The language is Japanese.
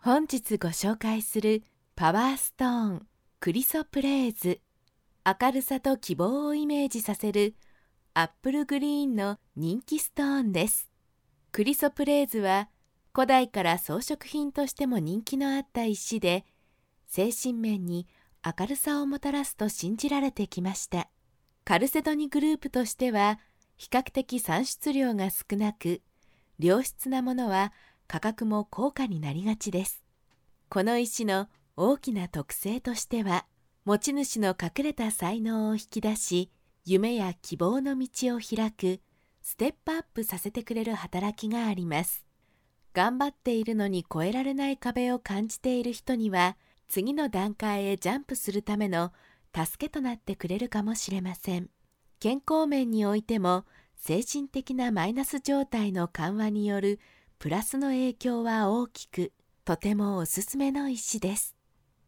本日ご紹介するパワーストーンクリソプレーズ、明るさと希望をイメージさせるアップルグリーンの人気ストーンです。クリソプレーズは古代から装飾品としても人気のあった石で、精神面に明るさをもたらすと信じられてきました。カルセドニグループとしては比較的産出量が少なく、良質なものは価格も高価になりがちです。この石の大きな特性としては、持ち主の隠れた才能を引き出し、夢や希望の道を開く、ステップアップさせてくれる働きがあります。頑張っているのに越えられない壁を感じている人には、次の段階へジャンプするための助けとなってくれるかもしれません。健康面においても、精神的なマイナス状態の緩和によるプラスの影響は大きく、とてもおすすめの石です。